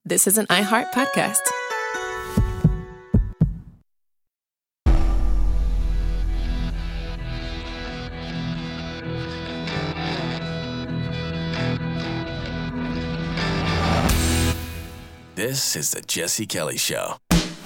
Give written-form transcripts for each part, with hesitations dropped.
This is an iHeart podcast. This is the Jesse Kelly Show.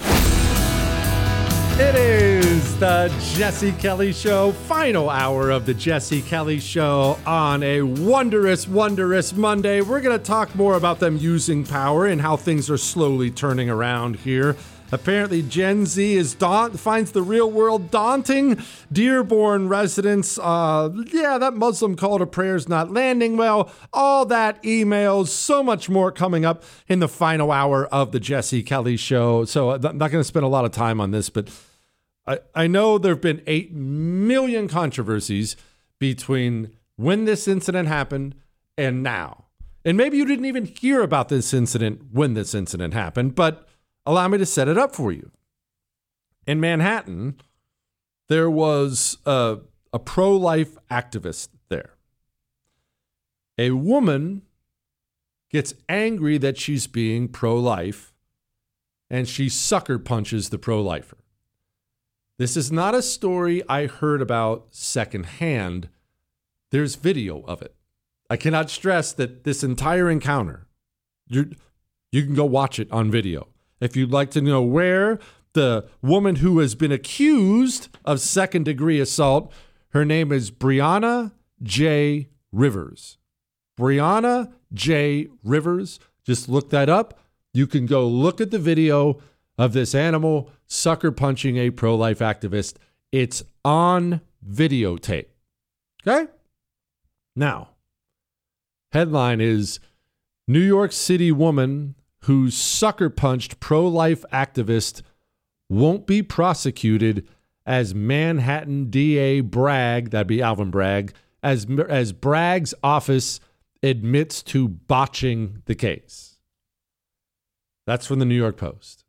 It is the Jesse Kelly Show, final hour of the Jesse Kelly Show on a wondrous, wondrous Monday. We're going to talk more about them using power and how things are slowly turning around here. Apparently, Gen Z finds the real world daunting. Dearborn residents, that Muslim call to prayer's not landing well. All that, emails, so much more coming up in the final hour of the Jesse Kelly Show. So I'm not going to spend a lot of time on this, but I know there have been 8 million controversies between when this incident happened and now. And maybe you didn't even hear about this incident when this incident happened, but allow me to set it up for you. In Manhattan, there was a pro-life activist there. A woman gets angry that she's being pro-life, and she sucker punches the pro-lifer. This is not a story I heard about secondhand. There's video of it. I cannot stress that this entire encounter, you can go watch it on video. If you'd like to know where the woman who has been accused of second-degree assault, her name is Brianna J. Rivers. Brianna J. Rivers. Just look that up. You can go look at the video of this animal sucker punching a pro-life activist. It's on videotape. Okay? Now, headline is New York City woman who sucker punched pro-life activist won't be prosecuted as Manhattan DA Bragg, that'd be Alvin Bragg, as Bragg's office admits to botching the case. That's from the New York Post.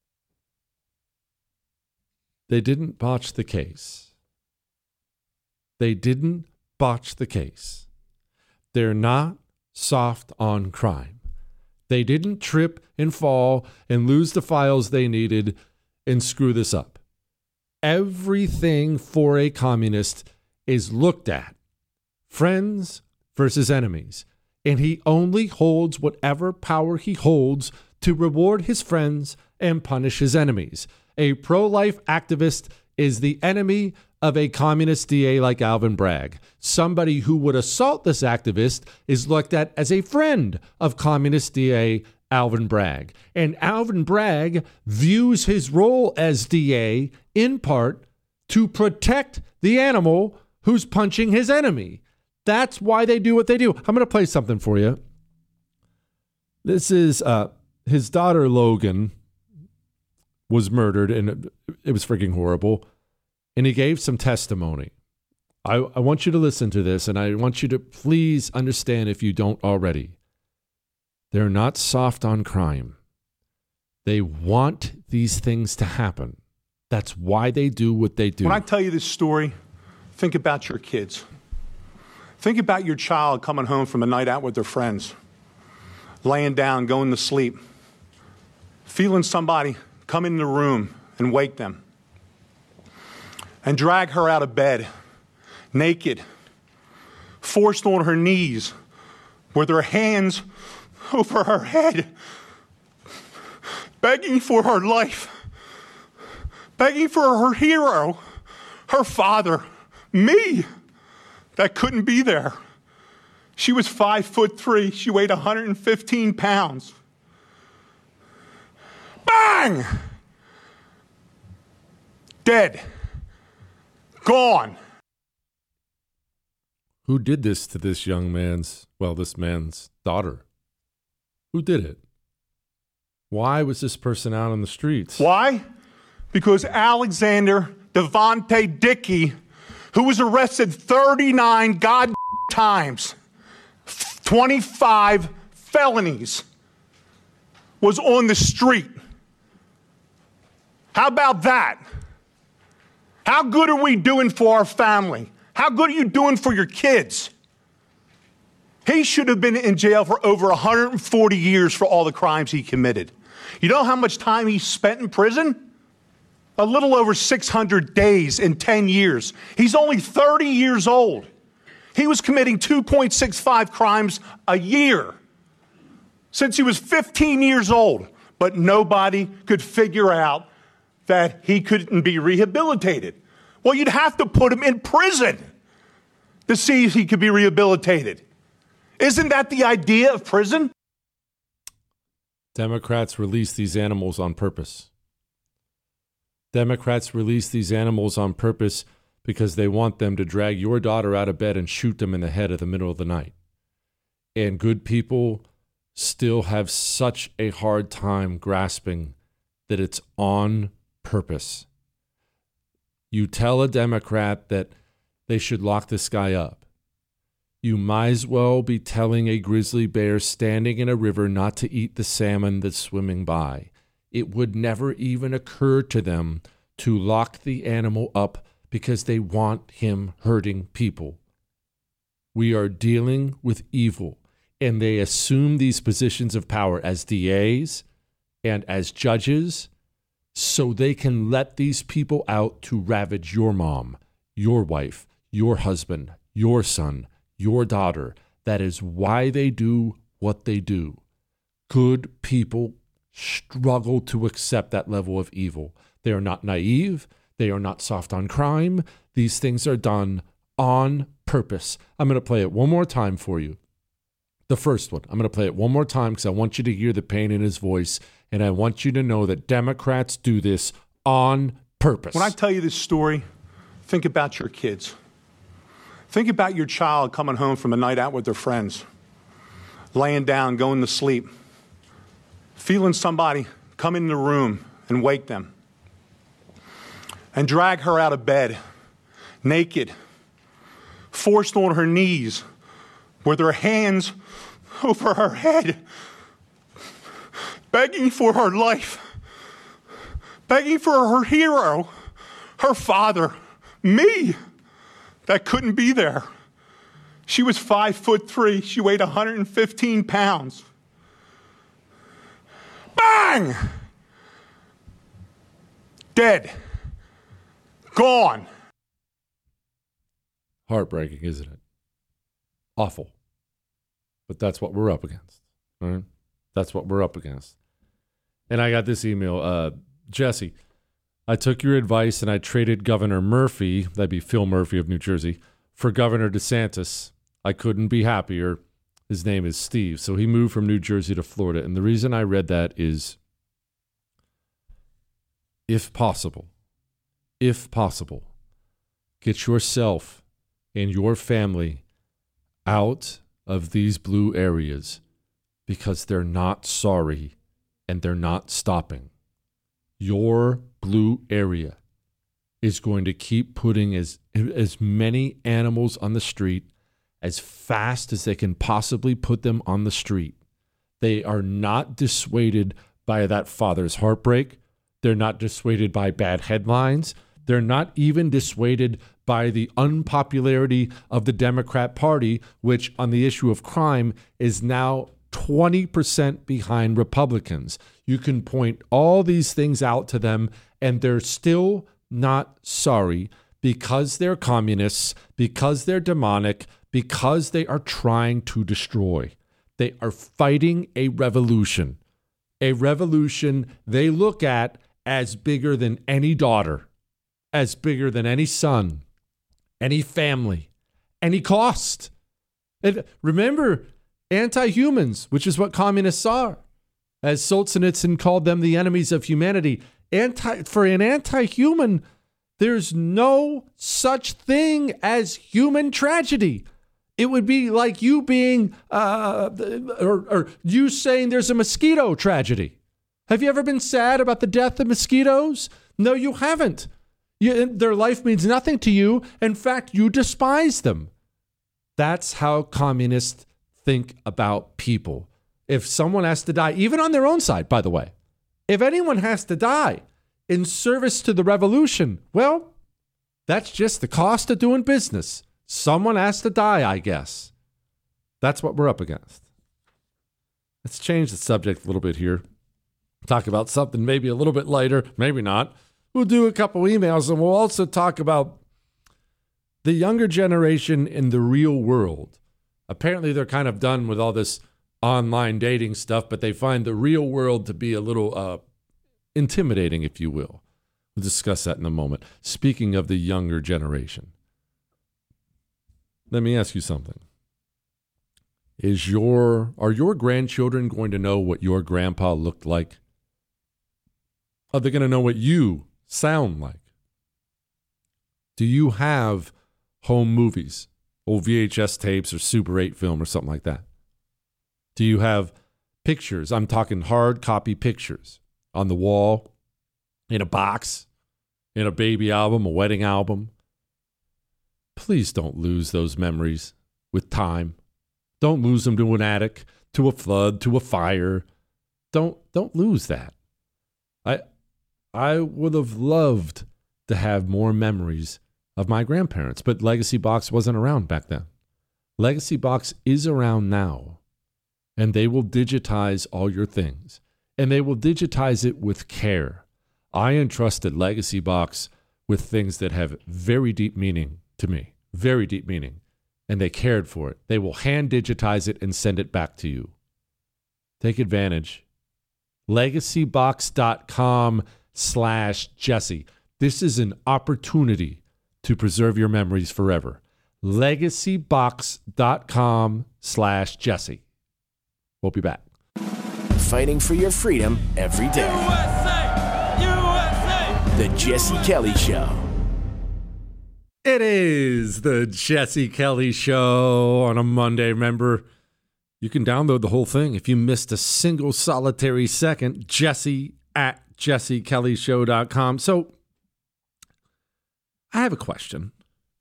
They didn't botch the case. They didn't botch the case. They're not soft on crime. They didn't trip and fall and lose the files they needed and screw this up. Everything for a communist is looked at. Friends versus enemies. And he only holds whatever power he holds to reward his friends and punish his enemies. A pro-life activist is the enemy of a communist DA like Alvin Bragg. Somebody who would assault this activist is looked at as a friend of communist DA Alvin Bragg. And Alvin Bragg views his role as DA in part to protect the animal who's punching his enemy. That's why they do what they do. I'm going to play something for you. This is his daughter, Logan, was murdered, and it was freaking horrible. And he gave some testimony. I want you to listen to this, and I want you to please understand if you don't already. They're not soft on crime. They want these things to happen. That's why they do what they do. When I tell you this story, think about your kids. Think about your child coming home from a night out with their friends, laying down, going to sleep, feeling somebody come in the room and wake them and drag her out of bed, naked, forced on her knees, with her hands over her head, begging for her life, begging for her hero, her father, me, that couldn't be there. She was 5'3". She weighed 115 pounds. Bang! Dead. Gone. Who did this to this this man's daughter? Who did it? Why was this person out on the streets? Why? Because Alexander Devontae Dickey, who was arrested 39 times, 25 felonies, was on the street. How about that? How good are we doing for our family? How good are you doing for your kids? He should have been in jail for over 140 years for all the crimes he committed. You know how much time he spent in prison? A little over 600 days in 10 years. He's only 30 years old. He was committing 2.65 crimes a year since he was 15 years old, but nobody could figure out that he couldn't be rehabilitated. Well, you'd have to put him in prison to see if he could be rehabilitated. Isn't that the idea of prison? Democrats release these animals on purpose. Democrats release these animals on purpose because they want them to drag your daughter out of bed and shoot them in the head in the middle of the night. And good people still have such a hard time grasping that it's on purpose. You tell a Democrat that they should lock this guy up. You might as well be telling a grizzly bear standing in a river not to eat the salmon that's swimming by. It would never even occur to them to lock the animal up because they want him hurting people. We are dealing with evil, and they assume these positions of power as DAs and as judges so they can let these people out to ravage your mom, your wife, your husband, your son, your daughter. That is why they do what they do. Good people struggle to accept that level of evil. They are not naive. They are not soft on crime. These things are done on purpose. I'm going to play it one more time for you. The first one. I'm going to play it one more time because I want you to hear the pain in his voice, and I want you to know that Democrats do this on purpose. When I tell you this story, think about your kids. Think about your child coming home from a night out with their friends, laying down, going to sleep, feeling somebody come in the room and wake them and drag her out of bed, naked, forced on her knees with her hands over her head, begging for her life, begging for her hero, her father, me, that couldn't be there. She was 5'3". She weighed 115 pounds. Bang! Dead. Gone. Heartbreaking, isn't it? Awful. But that's what we're up against. All right? That's what we're up against. And I got this email. Jesse, I took your advice and I traded Governor Murphy, that'd be Phil Murphy of New Jersey, for Governor DeSantis. I couldn't be happier. His name is Steve. So he moved from New Jersey to Florida. And the reason I read that is, if possible, get yourself and your family out of these blue areas because they're not sorry and they're not stopping. Your blue area is going to keep putting as many animals on the street as fast as they can possibly put them on the street. They are not dissuaded by that father's heartbreak. They're not dissuaded by bad headlines. They're not even dissuaded by the unpopularity of the Democrat Party, which on the issue of crime is now 20% behind Republicans. You can point all these things out to them, and they're still not sorry because they're communists, because they're demonic, because they are trying to destroy. They are fighting a revolution they look at as bigger than any daughter, as bigger than any son, any family, any cost. And remember, anti-humans, which is what communists are, as Solzhenitsyn called them, the enemies of humanity. For an anti-human, there's no such thing as human tragedy. It would be like you being, or you saying there's a mosquito tragedy. Have you ever been sad about the death of mosquitoes? No, you haven't. Their life means nothing to you. In fact, you despise them. That's how communists think about people. If someone has to die, even on their own side, by the way, if anyone has to die in service to the revolution, well, that's just the cost of doing business. Someone has to die, I guess. That's what we're up against. Let's change the subject a little bit here. Talk about something maybe a little bit lighter, maybe not. We'll do a couple emails, and we'll also talk about the younger generation in the real world. Apparently, they're kind of done with all this online dating stuff, but they find the real world to be a little intimidating, if you will. We'll discuss that in a moment. Speaking of the younger generation, let me ask you something. Are your grandchildren going to know what your grandpa looked like? Are they going to know what you sound like? Do you have home movies, old VHS tapes or Super 8 film or something like that? Do you have pictures? I'm talking hard copy pictures on the wall, in a box, in a baby album, a wedding album. Please don't lose those memories with time. Don't lose them to an attic, to a flood, to a fire. Don't lose that. I would have loved to have more memories of my grandparents, but Legacy Box wasn't around back then. Legacy Box is around now, and they will digitize all your things, and they will digitize it with care. I entrusted Legacy Box with things that have very deep meaning to me, very deep meaning, and they cared for it. They will hand digitize it and send it back to you. Take advantage. LegacyBox.com/Jesse. This is an opportunity to preserve your memories forever. LegacyBox.com/Jesse. We'll be back. Fighting for your freedom every day. USA! USA! The Jesse Kelly Show. It is the Jesse Kelly Show on a Monday. Remember, you can download the whole thing if you missed a single solitary second. Jesse at jessekellyshow.com. So, I have a question.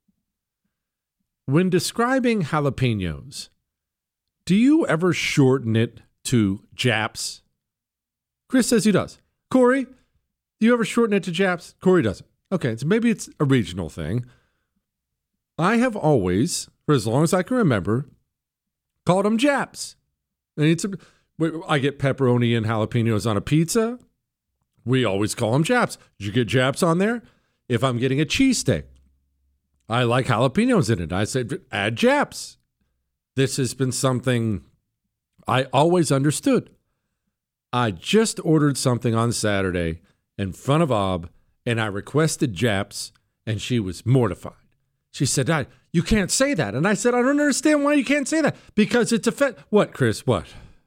When describing jalapenos, do you ever shorten it to Japs? Chris says he does. Corey, do you ever shorten it to Japs? Corey doesn't. Okay, so maybe it's a regional thing. I have always, for as long as I can remember, called them Japs. And I get pepperoni and jalapenos on a pizza. We always call them Japs. Did you get Japs on there? If I'm getting a cheesesteak, I like jalapenos in it. I say, add Japs. This has been something I always understood. I just ordered something on Saturday in front of Ob, and I requested Japs, and she was mortified. She said, you can't say that. And I said, I don't understand why you can't say that. Because it's What, Chris? What?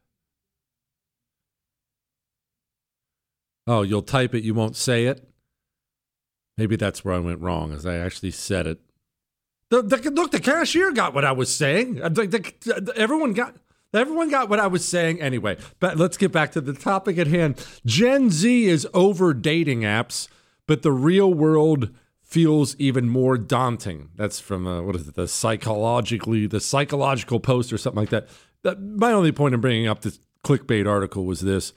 Oh, you'll type it, you won't say it? Maybe that's where I went wrong, as I actually said it. Look, the cashier got what I was saying. Everyone got what I was saying anyway. But let's get back to the topic at hand. Gen Z is over dating apps, but the real world feels even more daunting. That's from the Psychological Post or something like that. My only point in bringing up this clickbait article was this: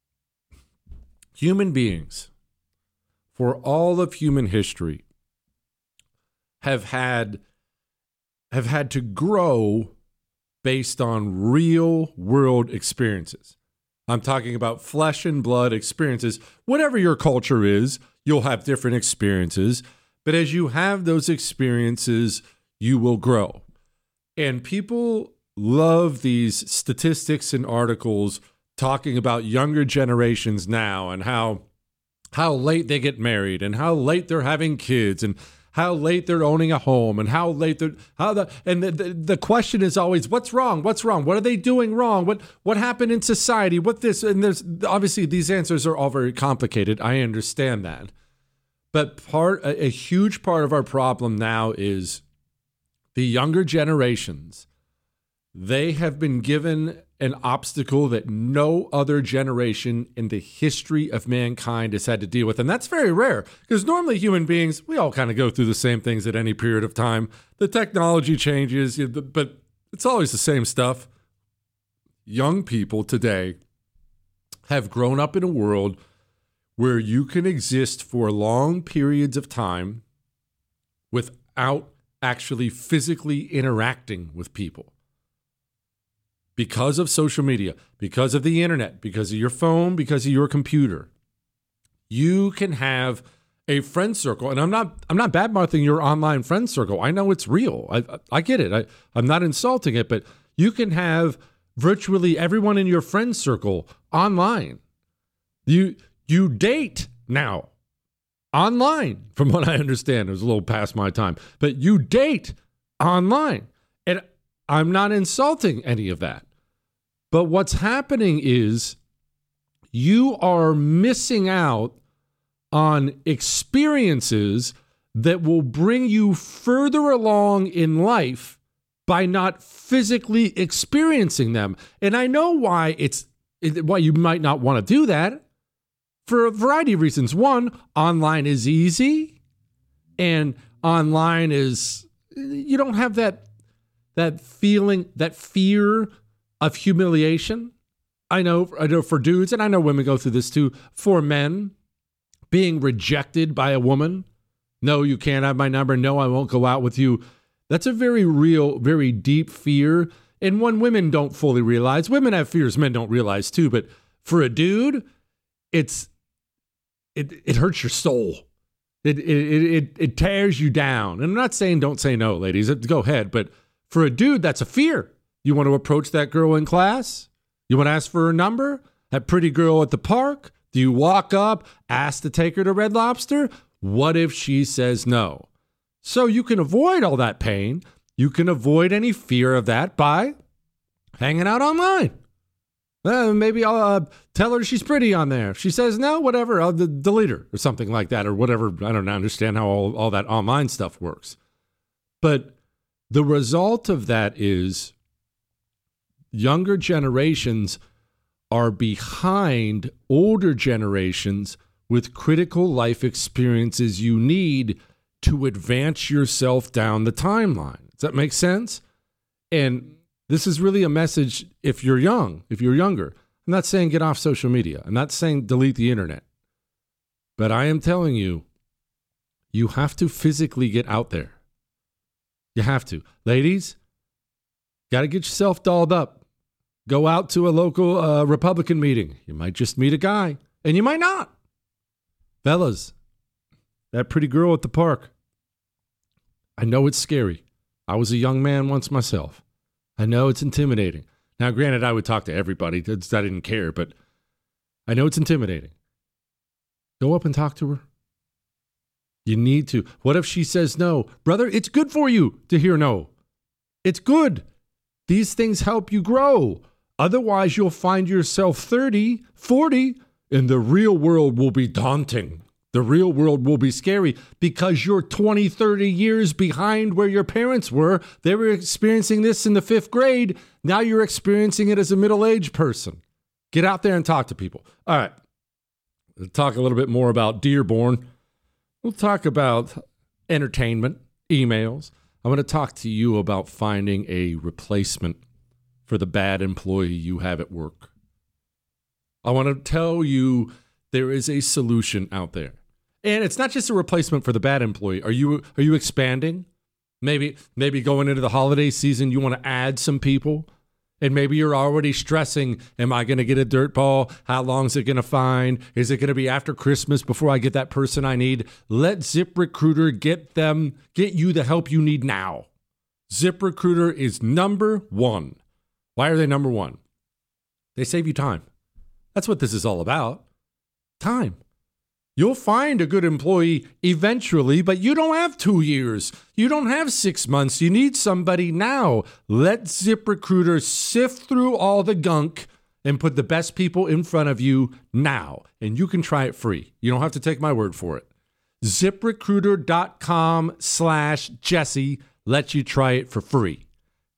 human beings, for all of human history, have had to grow based on real world experiences. I'm talking about flesh and blood experiences. Whatever your culture is, you'll have different experiences. But as you have those experiences, you will grow. And people love these statistics and articles talking about younger generations now and how late they get married and how late they're having kids and how late they're owning a home and the question is always, what's wrong? What's wrong? What are they doing wrong? What happened in society? What this? And there's obviously these answers are all very complicated. I understand that. But a huge part of our problem now is the younger generations. They have been given an obstacle that no other generation in the history of mankind has had to deal with. And that's very rare, because normally human beings, we all kind of go through the same things at any period of time. The technology changes, but it's always the same stuff. Young people today have grown up in a world where you can exist for long periods of time without actually physically interacting with people. because of social media, because of the internet, because of your phone, because of your computer, you can have a friend circle. And I'm not bad-mouthing your online friend circle. I know it's real. I get it. I'm not insulting it, but you can have virtually everyone in your friend circle online. You date now online, from what I understand. It was a little past my time, but you date online. And I'm not insulting any of that. But what's happening is you are missing out on experiences that will bring you further along in life by not physically experiencing them. And I know why why you might not want to do that for a variety of reasons. One, online is easy, and online is, you don't have that feeling, that fear of humiliation. I know for dudes, and I know women go through this too, for men, being rejected by a woman. No, you can't have my number. No, I won't go out with you. That's a very real, very deep fear, and one women don't fully realize. Women have fears men don't realize too, but for a dude, it hurts your soul. It tears you down. And I'm not saying don't say no, ladies. Go ahead. But for a dude, that's a fear. You want to approach that girl in class? You want to ask for her number? That pretty girl at the park? Do you walk up, ask to take her to Red Lobster? What if she says no? So you can avoid all that pain. You can avoid any fear of that by hanging out online. Maybe I'll tell her she's pretty on there. If she says no, whatever, I'll delete her or something like that, or whatever. I don't understand how all that online stuff works. But the result of that is younger generations are behind older generations with critical life experiences you need to advance yourself down the timeline. Does that make sense? And this is really a message if you're young, if you're younger. I'm not saying get off social media. I'm not saying delete the internet. But I am telling you, you have to physically get out there. You have to. Ladies, got to get yourself dolled up. Go out to a local Republican meeting. You might just meet a guy, and you might not. Fellas, that pretty girl at the park. I know it's scary. I was a young man once myself. I know it's intimidating. Now, granted, I would talk to everybody. I didn't care, but I know it's intimidating. Go up and talk to her. You need to. What if she says no? Brother, it's good for you to hear no. It's good. These things help you grow. Otherwise, you'll find yourself 30, 40, and the real world will be daunting. The real world will be scary because you're 20, 30 years behind where your parents were. They were experiencing this in the 5th grade. Now you're experiencing it as a middle-aged person. Get out there and talk to people. All right. We'll talk a little bit more about Dearborn. We'll talk about entertainment, emails. I'm going to talk to you about finding a replacement for the bad employee you have at work. I want to tell you there is a solution out there. And it's not just a replacement for the bad employee. Are you expanding? Maybe going into the holiday season, you want to add some people. And maybe you're already stressing, am I going to get a dirt ball? How long is it going to find? Is it going to be after Christmas before I get that person I need? Let ZipRecruiter get you the help you need now. ZipRecruiter is number one. Why are they number one? They save you time. That's what this is all about. Time. You'll find a good employee eventually, but you don't have 2 years. You don't have 6 months. You need somebody now. Let ZipRecruiter sift through all the gunk and put the best people in front of you now. And you can try it free. You don't have to take my word for it. ZipRecruiter.com/Jesse lets you try it for free.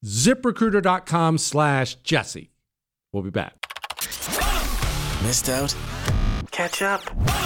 ZipRecruiter.com/Jesse. We'll be back. Missed out? Catch up.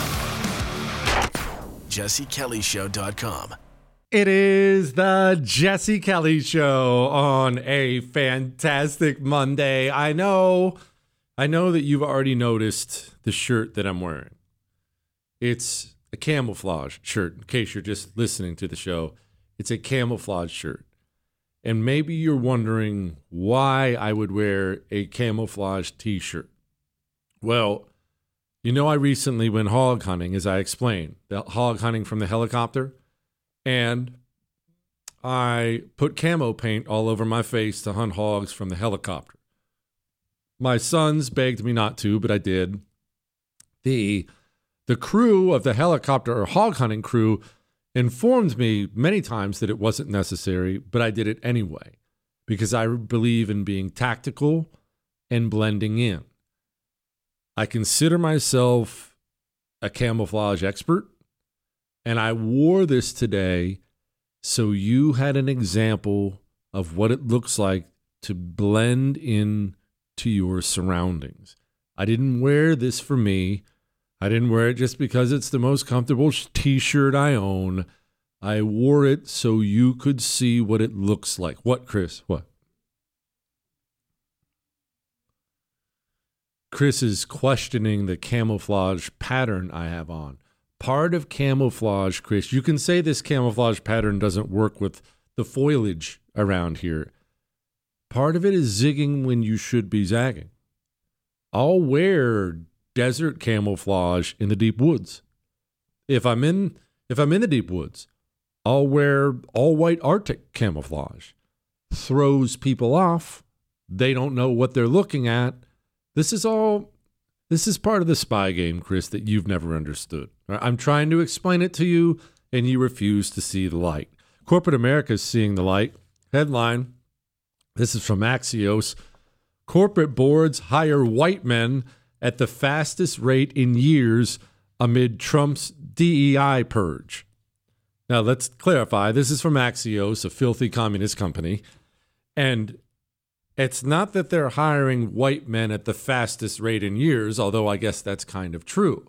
JesseKellyShow.com. It is the Jesse Kelly Show on a fantastic Monday. I know that you've already noticed the shirt that I'm wearing. It's a camouflage shirt. In case you're just listening to the show, it's a camouflage shirt. And maybe you're wondering why I would wear a camouflage t-shirt. Well, I recently went hog hunting, as I explained, the hog hunting from the helicopter. And I put camo paint all over my face to hunt hogs from the helicopter. My sons begged me not to, but I did. The crew of the helicopter, or hog hunting crew, informed me many times that it wasn't necessary, but I did it anyway because I believe in being tactical and blending in. I consider myself a camouflage expert, and I wore this today so you had an example of what it looks like to blend in to your surroundings. I didn't wear this for me. I didn't wear it just because it's the most comfortable t-shirt I own. I wore it so you could see what it looks like. What, Chris? What? Chris is questioning the camouflage pattern I have on. Part of camouflage, Chris, you can say this camouflage pattern doesn't work with the foliage around here. Part of it is zigging when you should be zagging. I'll wear desert camouflage in the deep woods. If I'm in the deep woods, I'll wear all white Arctic camouflage. Throws people off. They don't know what they're looking at. This is part of the spy game, Chris, that you've never understood. I'm trying to explain it to you, and you refuse to see the light. Corporate America is seeing the light. Headline, this is from Axios. Corporate boards hire white men at the fastest rate in years amid Trump's DEI purge. Now, let's clarify. This is from Axios, a filthy communist company. And it's not that they're hiring white men at the fastest rate in years, although I guess that's kind of true.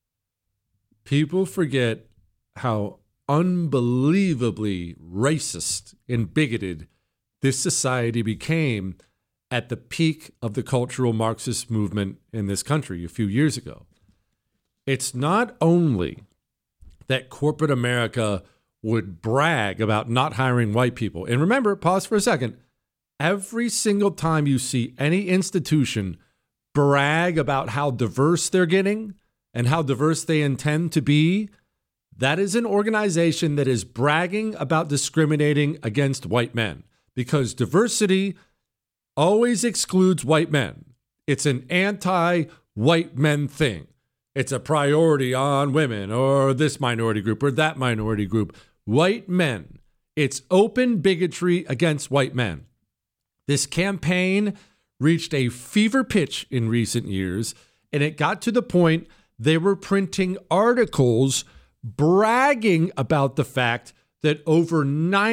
People forget how unbelievably racist and bigoted this society became at the peak of the cultural Marxist movement in this country a few years ago. It's not only that corporate America would brag about not hiring white people. And remember, pause for a second. Every single time you see any institution brag about how diverse they're getting and how diverse they intend to be, that is an organization that is bragging about discriminating against white men, because diversity always excludes white men. It's an anti-white men thing. It's a priority on women or this minority group or that minority group. White men. It's open bigotry against white men. This campaign reached a fever pitch in recent years, and it got to the point they were printing articles bragging about the fact that over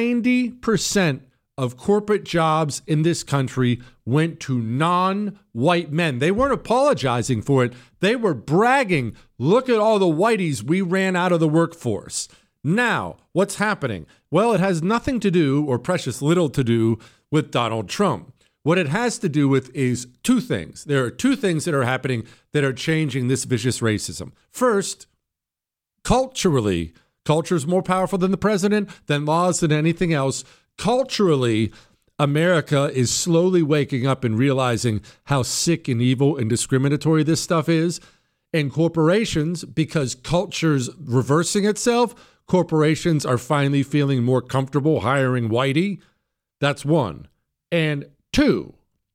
90% of corporate jobs in this country went to non-white men. They weren't apologizing for it. They were bragging, look at all the whiteys we ran out of the workforce. Now, what's happening? Well, it has nothing to do, or precious little to do, with Donald Trump. What it has to do with is two things. There are two things that are happening that are changing this vicious racism. First, culturally, culture is more powerful than the president, than laws, than anything else. Culturally, America is slowly waking up and realizing how sick and evil and discriminatory this stuff is. And corporations, because culture's reversing itself, corporations are finally feeling more comfortable hiring whitey. That's one. And two,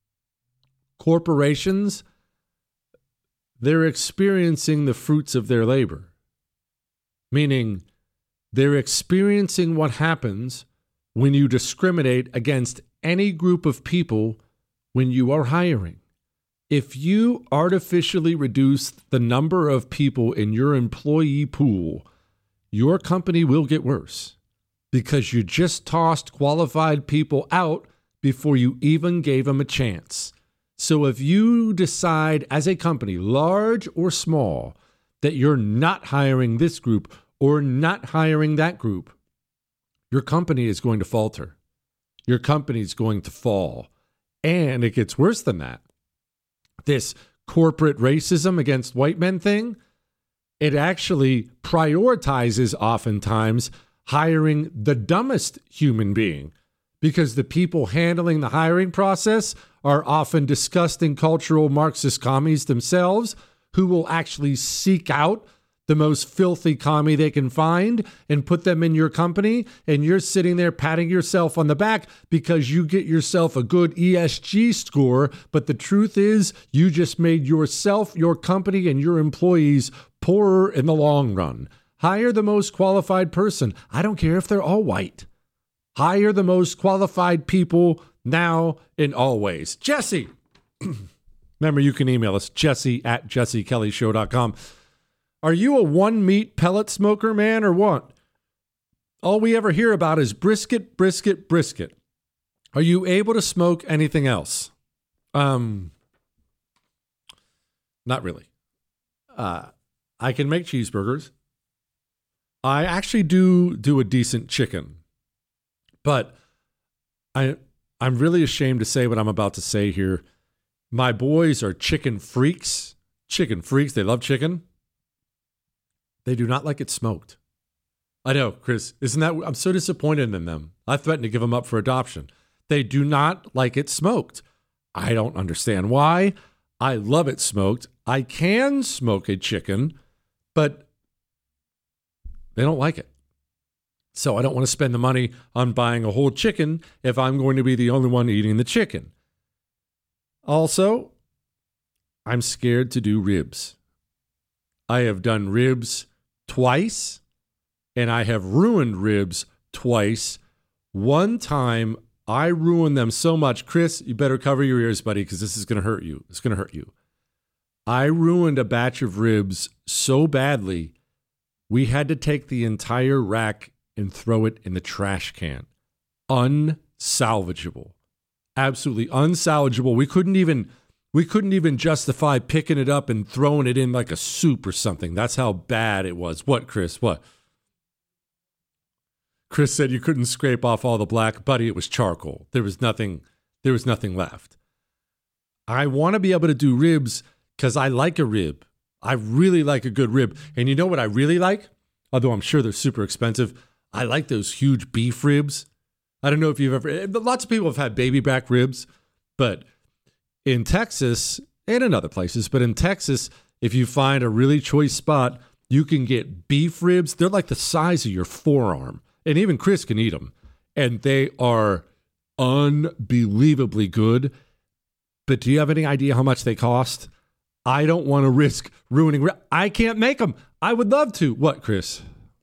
corporations, they're experiencing the fruits of their labor. Meaning, they're experiencing what happens when you discriminate against any group of people when you are hiring. If you artificially reduce the number of people in your employee pool, your company will get worse because you just tossed qualified people out before you even gave them a chance. So if you decide as a company, large or small, that you're not hiring this group or not hiring that group, your company is going to falter. Your company is going to fall. And it gets worse than that. This corporate racism against white men thing, it actually prioritizes oftentimes hiring the dumbest human being. because the people handling the hiring process are often disgusting cultural Marxist commies themselves who will actually seek out the most filthy commie they can find and put them in your company. And you're sitting there patting yourself on the back because you get yourself a good ESG score. But the truth is you just made yourself, your company, and your employees poorer in the long run. Hire the most qualified person. I don't care if they're all white. Hire the most qualified people now and always. Jesse. Remember, you can email us, jesse@jessekellyshow.com. Are you a one-meat pellet smoker, man, or what? All we ever hear about is brisket, brisket, brisket. Are you able to smoke anything else? Not really. I can make cheeseburgers. I actually do a decent chicken. But I'm really ashamed to say what I'm about to say here. My boys are chicken freaks. Chicken freaks. They love chicken. They do not like it smoked. I know, Chris. Isn't that? I'm so disappointed in them. I threatened to give them up for adoption. They do not like it smoked. I don't understand why. I love it smoked. I can smoke a chicken, but they don't like it. So I don't want to spend the money on buying a whole chicken if I'm going to be the only one eating the chicken. Also, I'm scared to do ribs. I have done ribs twice, and I have ruined ribs twice. One time, I ruined them so much. Chris, you better cover your ears, buddy, because this is going to hurt you. It's going to hurt you. I ruined a batch of ribs so badly, we had to take the entire rack and throw it in the trash can. Unsalvageable. Absolutely unsalvageable. We couldn't even justify picking it up and throwing it in like a soup or something. That's how bad it was. What, Chris? What? Chris said you couldn't scrape off all the black. Buddy, it was charcoal. There was nothing left. I want to be able to do ribs because I like a rib. I really like a good rib. And you know what I really like? Although I'm sure they're super expensive. I like those huge beef ribs. I don't know if you've ever, lots of people have had baby back ribs, but in Texas and in other places, but in Texas, if you find a really choice spot, you can get beef ribs. They're like the size of your forearm, and even Chris can eat them, and they are unbelievably good. But do you have any idea how much they cost? I don't want to risk ruining. I can't make them. I would love to. What, Chris?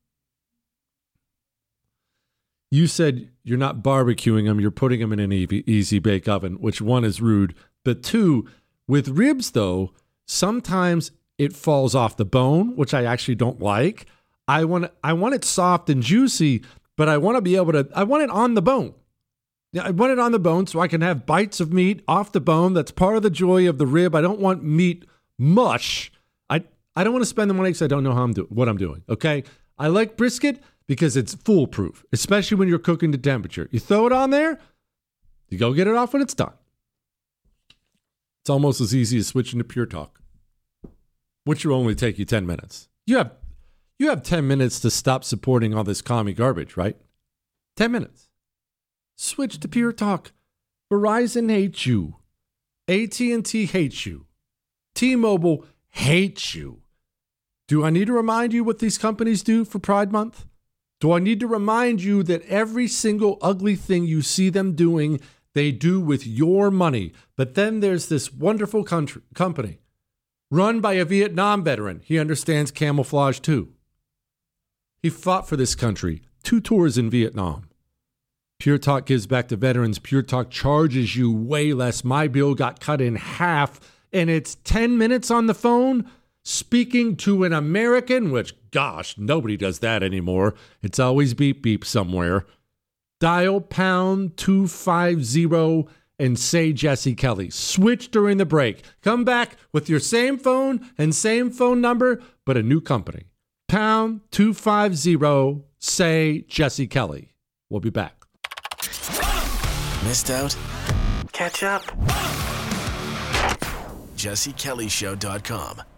You said you're not barbecuing them, you're putting them in an easy bake oven, which one is rude. But two, with ribs though, sometimes it falls off the bone, which I actually don't like. I want it soft and juicy, but I want to be able to, I want it on the bone. Yeah, I want it on the bone so I can have bites of meat off the bone. That's part of the joy of the rib. I don't want meat mush. I don't want to spend the money because I don't know what I'm doing. Okay. I like brisket because it's foolproof, especially when you're cooking to temperature. You throw it on there, you go get it off when it's done. It's almost as easy as switching to Pure Talk, which will only take you 10 minutes. You have 10 minutes to stop supporting all this commie garbage, right? 10 minutes. Switch to Pure Talk. Verizon hates you. AT&T hates you. T-Mobile hates you. Do I need to remind you what these companies do for Pride Month? Do I need to remind you that every single ugly thing you see them doing, they do with your money? But then there's this wonderful company run by a Vietnam veteran. He understands camouflage too. He fought for this country, 2 tours in Vietnam. Pure Talk gives back to veterans. Pure Talk charges you way less. My bill got cut in half, and it's 10 minutes on the phone speaking to an American, which, gosh, nobody does that anymore. It's always beep, beep somewhere. Dial pound 250 and say Jesse Kelly. Switch during the break. Come back with your same phone and same phone number, but a new company. Pound 250, say Jesse Kelly. We'll be back. Missed out? Catch up. JesseKellyShow.com.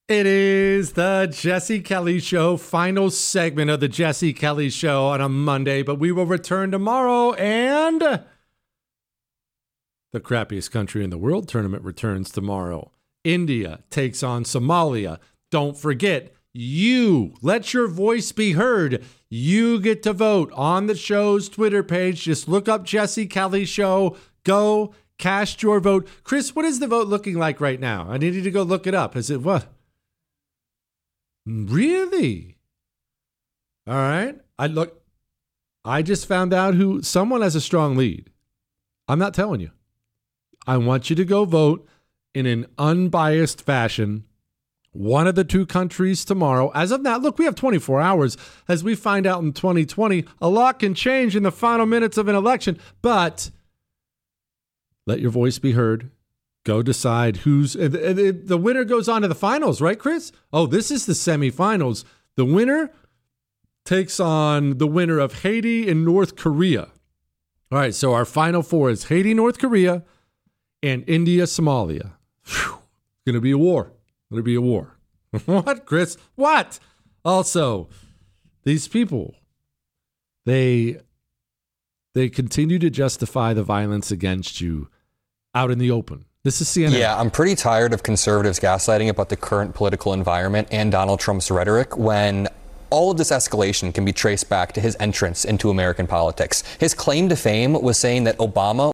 It is the Jesse Kelly Show, final segment of the Jesse Kelly Show on a Monday, but we will return tomorrow, and the crappiest country in the world tournament returns tomorrow. India takes on Somalia. Don't forget, you let your voice be heard. You get to vote on the show's Twitter page. Just look up Jesse Kelly Show. Go cast your vote. Chris, what is the vote looking like right now? I need you to go look it up. Is it what? Really? All right. I just found out who someone has a strong lead. I'm not telling you. I want you to go vote in an unbiased fashion. One of the two countries tomorrow. As of now, look, we have 24 hours. As we find out in 2020, a lot can change in the final minutes of an election, but let your voice be heard. Go decide who's the winner goes on to the finals, right, Chris? Oh, this is the semifinals. The winner takes on the winner of Haiti and North Korea. All right, so our final four is Haiti, North Korea, and India, Somalia. Whew. It's going to be a war. Going to be a war. What, Chris? What? Also, these people, they continue to justify the violence against you out in the open. This is CNN. Yeah, I'm pretty tired of conservatives gaslighting about the current political environment and Donald Trump's rhetoric when all of this escalation can be traced back to his entrance into American politics. His claim to fame was saying that Obama...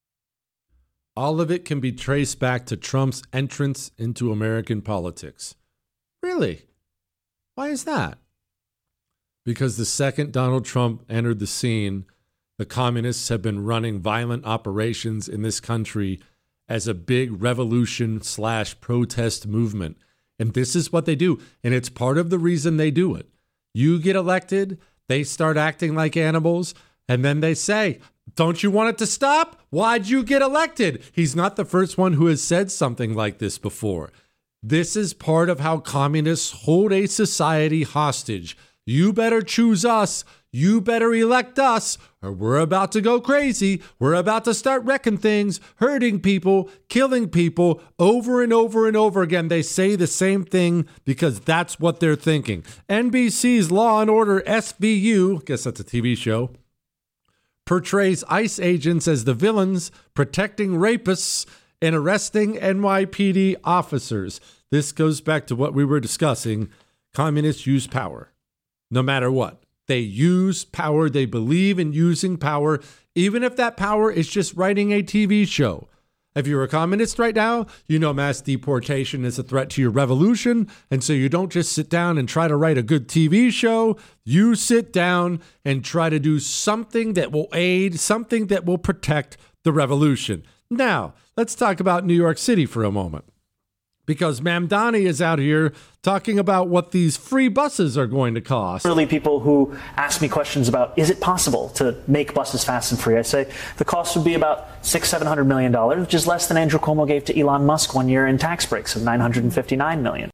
All of it can be traced back to Trump's entrance into American politics. Really? Why is that? Because the second Donald Trump entered the scene, the communists have been running violent operations in this country as a big revolution/protest movement. And this is what they do. And it's part of the reason they do it. You get elected, they start acting like animals, and then they say, don't you want it to stop? Why'd you get elected? He's not the first one who has said something like this before. This is part of how communists hold a society hostage. You better choose us. You better elect us, or we're about to go crazy. We're about to start wrecking things, hurting people, killing people over and over and over again. They say the same thing because that's what they're thinking. NBC's Law and Order SVU, guess that's a TV show, portrays ICE agents as the villains protecting rapists and arresting NYPD officers. This goes back to what we were discussing. Communists use power, no matter what. They use power. They believe in using power, even if that power is just writing a TV show. If you're a communist right now, you know mass deportation is a threat to your revolution. And so you don't just sit down and try to write a good TV show. You sit down and try to do something that will aid, something that will protect the revolution. Now, let's talk about New York City for a moment. Because Mamdani is out here talking about what these free buses are going to cost. Early people who ask me questions about, is it possible to make buses fast and free? I say the cost would be about $600-700 million, which is less than Andrew Cuomo gave to Elon Musk one year in tax breaks of $959 million.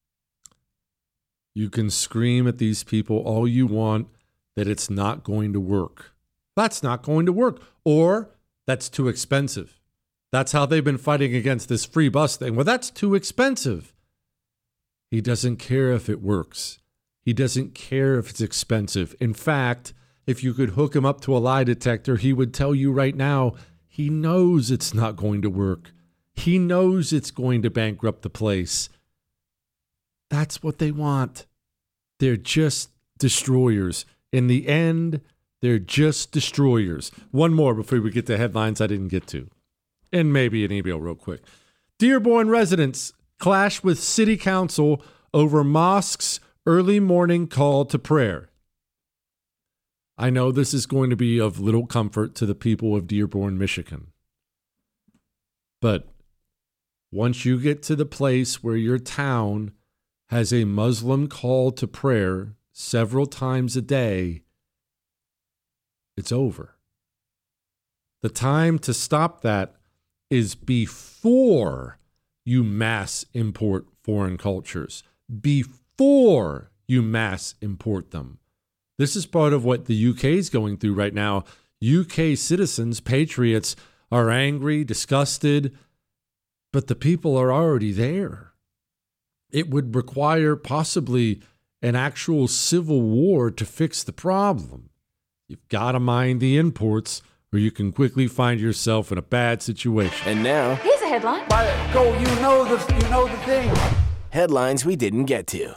You can scream at these people all you want that it's not going to work. That's not going to work. Or that's too expensive. That's how they've been fighting against this free bus thing. Well, that's too expensive. He doesn't care if it works. He doesn't care if it's expensive. In fact, if you could hook him up to a lie detector, he would tell you right now, he knows it's not going to work. He knows it's going to bankrupt the place. That's what they want. They're just destroyers. In the end, they're just destroyers. One more before we get to headlines I didn't get to. And maybe an email real quick. Dearborn residents clash with city council over mosque's early morning call to prayer. I know this is going to be of little comfort to the people of Dearborn, Michigan. But once you get to the place where your town has a Muslim call to prayer several times a day, it's over. The time to stop that is before you mass import foreign cultures, before you mass import them. This is part of what the UK is going through right now. UK citizens, patriots, are angry, disgusted, but the people are already there. it would require possibly an actual civil war to fix the problem. You've got to mind the imports, or you can quickly find yourself in a bad situation. And now, Here's a headline. you know the thing. Headlines we didn't get to.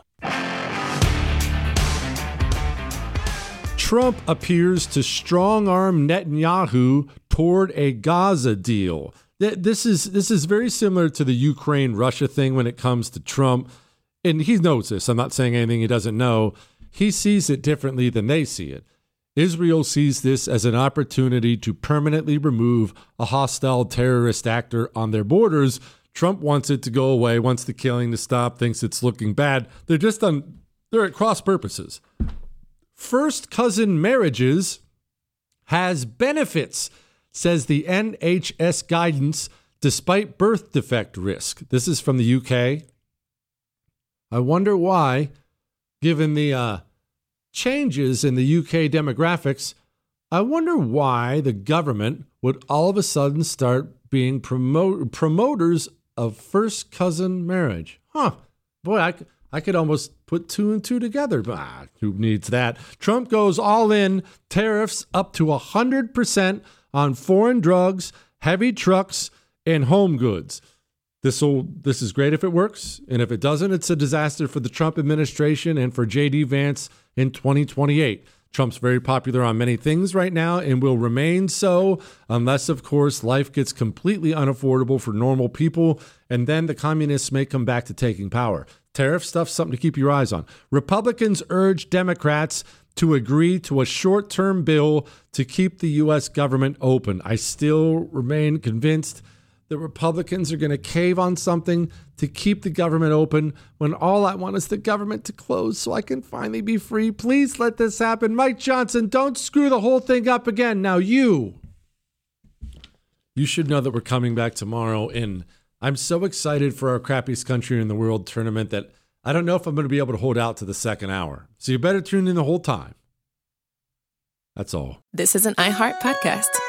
Trump appears to strong-arm Netanyahu toward a Gaza deal. This is very similar to the Ukraine-Russia thing when it comes to Trump. And he knows this. I'm not saying anything he doesn't know. He sees it differently than they see it. Israel sees this as an opportunity to permanently remove a hostile terrorist actor on their borders. Trump wants it to go away, wants the killing to stop, thinks it's looking bad. They're at cross purposes. First cousin marriages has benefits, says the NHS guidance, despite birth defect risk. This is from the UK. I wonder why, given the changes in the UK demographics, I wonder why the government would all of a sudden start being promoters of first cousin marriage. Boy, I could almost put two and two together, but who needs that? Trump goes all in, tariffs up to 100% on foreign drugs, heavy trucks, and home goods. This is great if it works, and if it doesn't, it's a disaster for the Trump administration and for J.D. Vance in 2028. Trump's very popular on many things right now and will remain so unless, of course, life gets completely unaffordable for normal people, and then the communists may come back to taking power. Tariff stuff's something to keep your eyes on. Republicans urge Democrats to agree to a short-term bill to keep the U.S. government open. I still remain convinced the Republicans are going to cave on something to keep the government open when all I want is the government to close so I can finally be free. Please let this happen. Mike Johnson, don't screw the whole thing up again. Now you should know that we're coming back tomorrow, and I'm so excited for our crappiest country in the world tournament that I don't know if I'm going to be able to hold out to the second hour. So you better tune in the whole time. That's all. This is an iHeart podcast.